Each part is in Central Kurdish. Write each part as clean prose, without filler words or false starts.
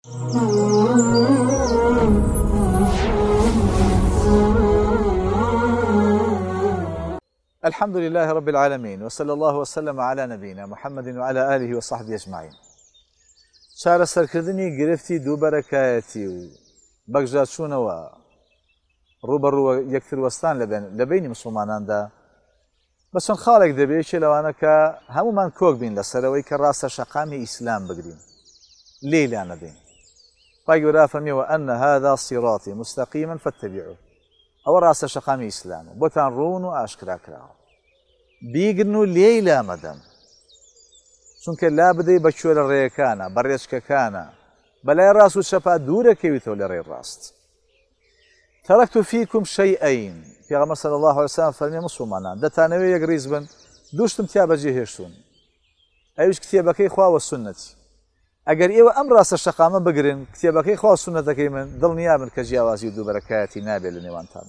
الحمد لله رب العالمين وصلى الله وسلم على نبينا محمد وعلى آله وصحبه أجمعين. چارەسەرکردنی گرفتی دوو بەرەکایەتی و بەگژاچوونەوە ڕوبەڕووە یەکتر وەستان لە بینی مسلماناندا بە چەند خاڵێک دەبێت لەوانە کە هەمومان کۆک بین لەسەرەوەی کە ڕاستە شەقامی ئیسلام بگرین لێلا نەدەین. پای گەورە فەرمیەوە ئەنە هذا صراطی مستەقیما فاتبعوه. ئەوە ڕاستە شەقامی ئیسلامە بۆتان ڕوون و ئاشکرا کراوە بیگرن و لێلا مەدەن، چونکە لا بدەی بە کوێرە ڕێیەکانە بە ڕێچکەکانە بەلای ڕاست و چەپا دوورەکەویتەوە لە ڕێی ڕاست. تەرەکت فیکم شەیئین، پێغەمبەر صلی الله علیه وسلم فەرمیێ مسلمانان دەتانەوێت یەک ڕیز بن دووشتم تیا بەجێ هێشتون، ئەویش کتێبەکەی خوا و سونەتی. ئەگەر ئێوە ئەم ڕاستە شەقامە بگرن کتێبەکەی خوا و سونەتەکەی من دڵنیا بن کە جیاوازی و دووبەرەکایەتی نابێت لە نێوانتانە.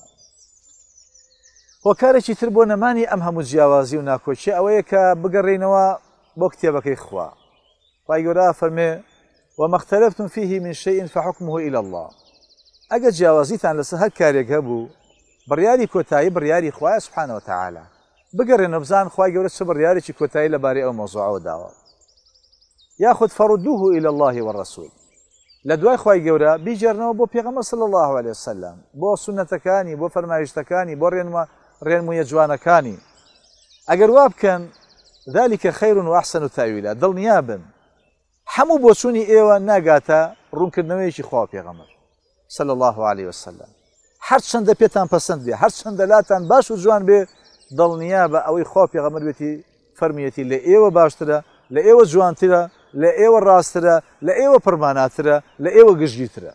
هۆکارێکی تر بۆ نەمانی ئەم هەموو جیاوازی و ناکۆچی ئەوەیە کە بگەڕێنەوە بۆ کتێبەکەی خوا. پای گەورە فەرمێ وما اختلفتم فيه من شيء فحكمه إلى الله. ئەگەر جیاوازیتان لەسەر هەر کارێک هەبوو بڕیاری کۆتایی بڕیاری خوایە سبحانه وتعالى. بگەڕێنەوە بزان خوای گەورە چه بڕیارێکی کۆتایی لەبارەی ئەو مەوزوعەوە داوە. یاخود فردوه إلى الله والرسول. لە دوای خوای گەورە بیجێڕنەوە بۆ پێغەمبەر صلی الله عليه وسلم، بۆ سونەتەکانی، بۆ فەرمایشتەکانی، بۆ ڕێنمویە جوانەکانی. ئەگەر وا بکەن ذلك خير وأحسن تأويلا، دڵنیا بن هەموو بۆچوونی ئێوە ناگاتە ڕوونکردنەوەیەکی خوا پێغەمبەر صلی الله عليه وسلم. هەر چەندە پێتان پەسەند بێ، هەر چەندە لاتان باش و جوان بێ، دڵنیا بە ئەوەی خوا پێغەمبەر بێتی فەرمیەتی لە ئێوە باشترە، لە ئێوە جوانترە، لە ئێوە ڕاسترە، لە ئێوە پڕماناترە، لە ئێوە گژگیترە.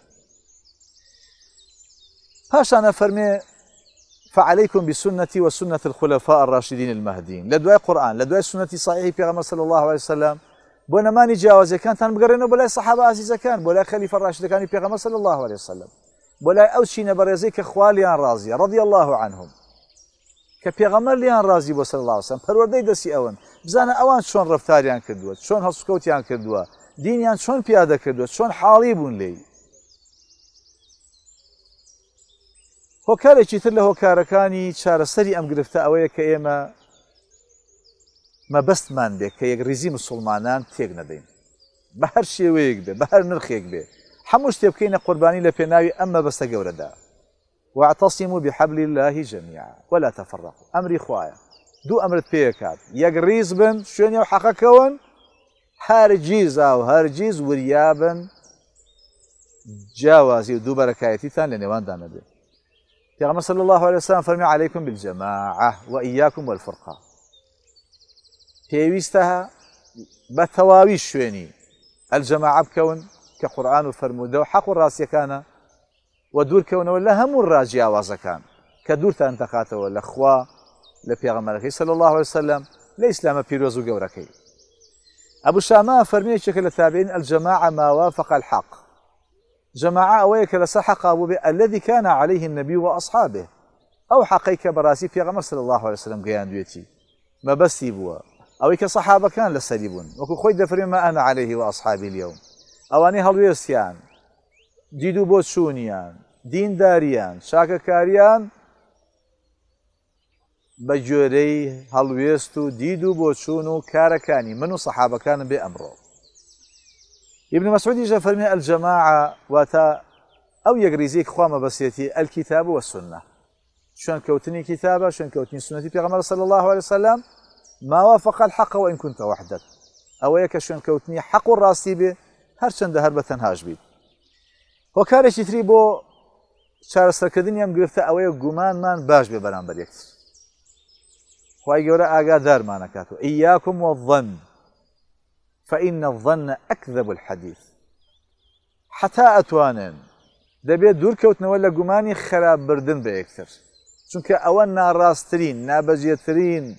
پاشانە فەرمێ فعليكم بسنتي وسنة الخلفاء الراشدين المهديين. لدواء قرآن لدواء سنة صحيح في صلى الله عليه وسلم بۆ نەمانی جیاوازی کانتان بگەڕێنەوە بۆ لای سەحابە ئازیزەکان، بۆ لای خەلیفە ڕاشدەکانی پێغەمبەر صلی الله عليه وسلم، بۆ لای ئەو چینە بەڕێزەی کە خوا لیان ڕازیە رضی الله عنهم، کە پێغەمبەر لیان ڕازی بۆ صلی الله عليه وسلم، پەروەردەی دەستی ئەوەن، بزانە ئەوان چۆن ڕەفتاریان کردووە، چۆن هەڵسوکەوتیان کردووە، دینیان چۆن پیادە کردووە، چۆن حاڵی بوون لێی. هۆکارێکی تر لە هۆکارەکانی چارەسەری ئەم گرفتە ئەوەیە کە ئێمە مەبەستمان بێ کە یەکریزی مسلمانان تێک نەدەین، بە هەر شێوەیەک بێ، بە هەر نرخێک بێ، هەموو شتێ بکەینە قوربانی لە پێناوی ئەم مەبەستە گەورەدا. واعتصموا بحبل الله جميعا ولا تفرقوا. ئەمری خوایە، دوو ئەمرت پێکات، یەکریز بن شوێنی و حەقەکەون، هەرگیز و هەرگیز وریابن جیاوازی و دووبەرەکایەتیتان لە نێواندا نەبێت. پێغەمبەر صلی الله عليه وسلم فەرمی عليكم بالجماعة وإياكم والفرقة. پێویستە بە تەواوی شوێنی ئەلجەماعە بکەون کە قورئان و فەرموودە و حەق و ڕاستیەکانە، و دوورکەونەوە لە هەموو ڕاجیاوازەکان کە دوورتان دەخاتەوە لە خوا لە پێغەمبەرەکەی صلی الله عليه وسلم لە ئیسلامە پیرۆز و گەورەکەی. ئەبو شامە فەرمیەیەکێکە لە تابعین الجماعة ما وافق الحق. جماعة ئەوەیە کە لەسەر حەقا بوو بێ الذي كان عليه النبي وأصحابه، ئەو حەقەی کە بەڕاستی پێغەمبەر صلی الله عليه وسلم گەیاندوێتی مەبەستی بووە، ئەوەی کە سەحابەکان لەسەری بوون، وەکو خۆی دەفەرمێ ما أنا عليه وأصحابي اليوم. ئەوانەی هەڵوێستیان، دید و بۆ چوونیان، دینداریان، چاکەکاریان بە گوێرەی هەڵوێست و دید و بۆ چوون و کارەکانی من و سەحابەکانم بێ ئەمڕۆ. ابن مسعود جاء فرمي الجماعة واتا أو يجريزيك خوامة بسيتي الكتاب والسنة. شون كوتني كتابة شون كوتني سنتي بيغمبر صلى الله عليه وسلم ما وافق الحق وإن كنت وحدك، أو يك شون كوتني حق الراسي به هرشن ده هربة هاج بيد. وكارش يتريبو شار سركدين يم قرفته أو يجومان من باش ببرامبر يكتر. خواهي جورا آقا دار ما نكاتو إياكم والظن فإن الظن أكذب الحديث. حتى أتوانن دەبێت دوورکەوتنەوە ولا گومانی خراپ بردن بە یەکتر، چونکە ئەوە ناڕاستترین، نابەجێترین،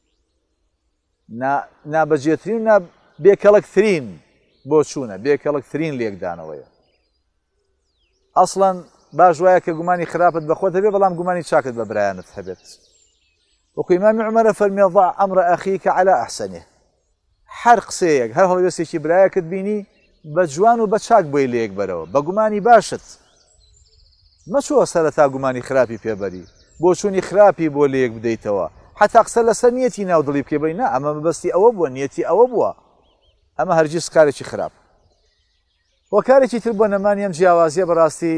نابەجێترین و بێکەڵکترین بۆ چوونە، بێکەڵکترین لێکدانەوەیە. ئەسڵەن باش وایە کە گومانی خراپت بەخۆت هەبێ، بەڵام گومانی چاکت بە برایانت هەبێت. وەکو ئیمامی عومەرە فەرمێ ضع ئەمرە ئەخیکە عەلا ئەحسەنه. هەر قسەیەک، هەر هەڵوێستێکی برایەکت بینی بە جوان و بە چاک بۆی لەیەک بەرەوە بە گومانی باشت مەچووە سەرەتا گومانی خراپی پێبەری بۆ چوونی خراپی بۆ لەیەک بدەیتەوە حتا قسە لەسەر نیەتی ناودڵی بکێ بڵی نا ئەمە مەبەستی ئەوە بووە نیەتی ئەوە بووە ئەمە هەرگیز کارێکی خراپ وەکارێکی تر بۆ نەمانی ئەم جیاوازیە بەڕاستی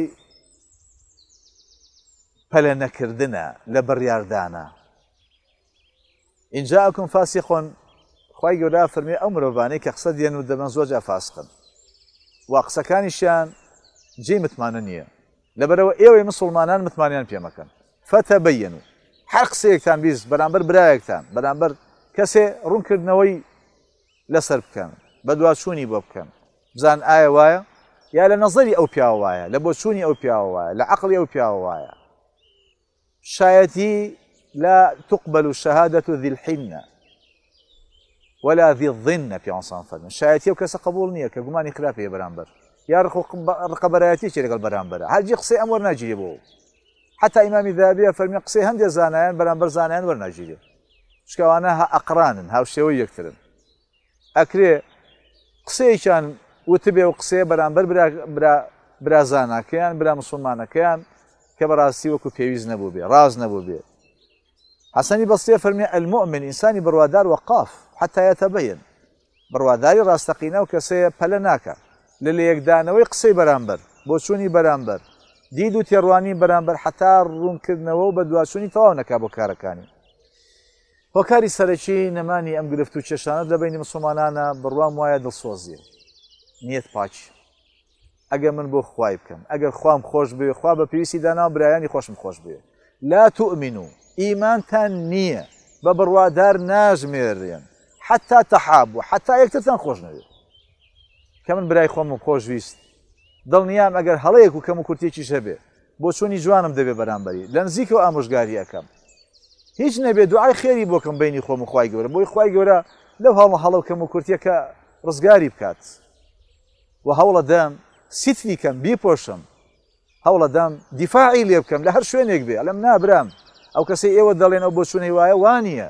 پەلە نەکردنە لە بڕیاردانە اینجا ئەوکم فاسی خۆن خوای گەورە فەرمێ ئەو مرۆڤانەی کە قسە دێن و دەبن زۆر جا فاسقن وا قسەکانیشیان جێی متمانە نییە لەبەرەوە ئێوەی مسڵمانان متمانیان پێمەکەن فتەبەینوا هەر قسەیەکتان بیست بەرامبەر برایەکتان بەرامبەر کەسێ ڕوونکردنەوەی لەسەر بکەن بە دوواچوونی بۆ بکەن بزان ئایا وایە یا لە نەزەری ئەو پیاوە وایە لە بۆچوونی ئەو پیاوە وایە لە عەقڵی ئەو پیاوە وایە شایەتی لا تقبل شهادة ذي الحنة ولا ذي الظن پیامبەر فەرمێ شایەتی ئەو کەسە قبول نییە کە گومانی خراپەیە بەرامبەر یا ڕقەبەرایەتیەکی لەگەڵ بەرامبەرە هەرگی قسەی ئەم وەرناگیرێ بۆ حتا ئیمامی ذهبیە فەرمێ قسەی هەندێک زانایان بەرامبەر زانایان وەرناگیرێ چکەوانە ئەقرانن هاوشێوەی یەکترن ئەکرێ قسەیەکیان وتبێ و قسەیە بەرامبەر برا زاناکەیان برا مسلمانەکەیان کە بەڕاستی وەکو پێویست نەبوو بێ ڕاز نەبوو بێ حەسەنی بەسریە فەرمێ المؤمن ئینسانی بڕوادار وەقاف حتا یەتەبەین بڕواداری ڕاستەقینە و کەسەیە پەلە ناکە لە لەیەکدانەوەی قسەی بەرامبەر بۆ چوونی بەرامبەر دید و تێڕوانی بەرامبەر حتا ڕوونکردنەوە و بە دوواچوونی تەواو نەکا بۆ کارەکانی هۆکاری سەرەکی نەمانی ئەم گرفت و کێشانە لە بینی مسلمانانە بڕوام وایە دڵسۆزیە نیەت پاچ ئەگەر من بۆ خوای بکەم ئەگەر خوام خۆش بێ خوا بە پێویستی دانا و برایانی خۆشم خۆش بێ لا تؤمنوا ئیمانتان نییە بە بڕوادار ناژمێرێن حتا تەحابوا حتا یەکترتان خۆش نەوێت کە من برای خۆمم خۆشویست دڵنیام ئەگەر هەڵەیەک و کەم و کورتێکیش هەبێ بۆ چوونی جوانم دەبێ بەرامبەری لە نزیکەوە ئامۆژگاری ئەەکەم هیچ نەبێ دوعای خێری بۆکەم بینی خۆم و خوای گەورە بۆی خوای گەورە لەو هەڵە و کەم و کورتێکە ڕزگاری بکات و هەوڵە دەم سیتری کەم بیپۆشم هەوڵە دەم دیفاعی لێ بکەم لە هەر شوێنێک بێ ئەلەم نابرام ئەو کەسەی ئێوە دەڵێن ئەو بۆ چوونەی وایە وانییە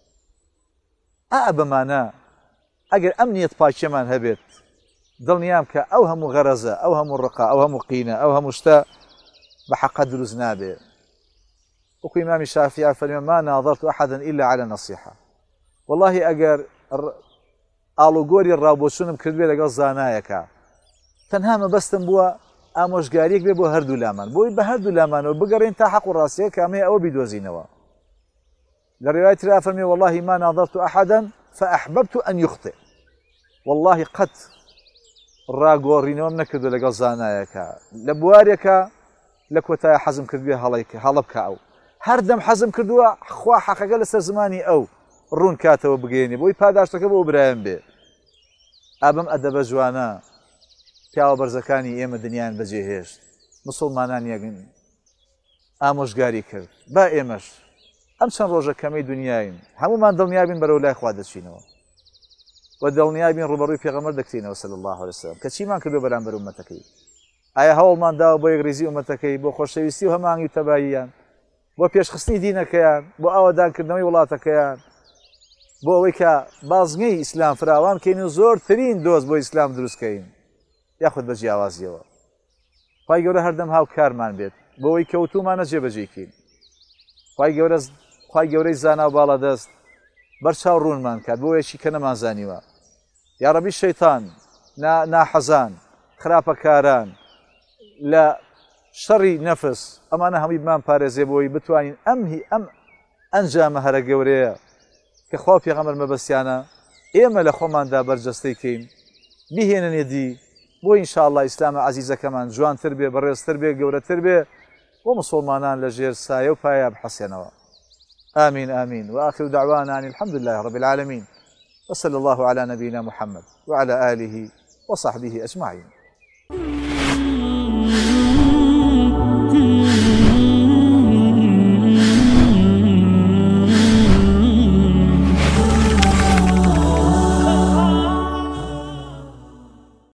بەمانە ئەگەر ئەم نیەت پاکیەمان هەبێت دڵنیام کە ئەو هەموو غەرەزە ئەو هەموو ڕقا ئەو هەموو قینە ئەو هەموو شتە بە حەقە دروست نابێ وەکو ئیمامی شافیعی فەرمێ ما ناظرت أحدا إلا على نصيحة والله ئەگەر ئاڵوگۆری ڕاوبۆچوونم کردوێ لەگەڵ زانایەکە تەنها مەبەستم بووە ئامۆژگاریەک بێ بۆ هەردوو لامان بۆی بە هەردوو لامانەوە بگەڕێن تا حەق و ڕاستیە کامەیە ئەوە بیدۆزینەوە لە ڕێوای ترا فەرمێ والله ما ناظرت أحدا فأحببت أن يخطئ والله قەت ڕاگۆڕینەوەم نەکردو لەگەڵ زانایەکە لە بوارێکە لە کۆتایە حەزم کردوێ هەڵە بکە ئەو هەردەم حەزم کردووە خوا حەقەکە لەسەر زمانی ئەو ڕوون کاتەوە بگەێنێ بۆی پاداشتەکە بۆ برایم بێ ئابم ئەدەبە جوانە پیاوە بەرزەکانی ئێمە دنیایان بەجێهێشت مسڵمانان یەکن ئامۆژگاری کرد با ئێمەش ئەم چەند ڕۆژە کەمەی دنیاین هەمومان دڵنیابین بەرەو لای خوا دەچینەوە و دڵنیابین ڕوبەڕووی پێغەمبەر دەکتینەوە صلی الله علیه وسلم کە چیمان کردو بەرامبەر ئومەتەکەی ئایا هەوڵمان داوە بۆ یەکڕێزی ئومەتەکەی بۆ خۆشەویستی و هەمانگی تەباییان بۆ پێشخستنی دینەکەیان بۆ ئاوادانکردنەوەی وڵاتەکەیان بۆ ئەوەی کە بازگەی ئیسلام فراوان کەین و زۆرترین دۆست بۆ ئیسلام دروستکەین یاخود بە جیاوازیەوە خوای گەورە هەردەم هاوکارمان بێت بۆ ئەوەی کەوتومانە جێبەجێکین خوای گەورەی زانا و باڵا دەست بەرچاو ڕوونمان کات بۆ یەکی کە نەمانزانیوە یا ڕەبی شەیتان ناحەزان خراپەکاران لە شەڕی نەفس ئەمانە هەمووی بمان پارێزێ بۆی بتوانین ئەم ئەنجامە هەرە گەورەیە کە خوا پێغەمبەر مەبەستیانە ئێمە لە خۆماندا بەرجەستەی کەین بیهێننێ دی بۆ ئینشاءالله ئیسلامە عەزیزەکەمان جوانتر بێ بەڕێزتر بێ گەورەتر بێ بۆ مسڵمانان لە ژێر سایە و پایە بحەسێنەوە آمين آمين وآخر دعوانا أن الحمد لله رب العالمين وصلى الله على نبينا محمد وعلى آله وصحبه أجمعين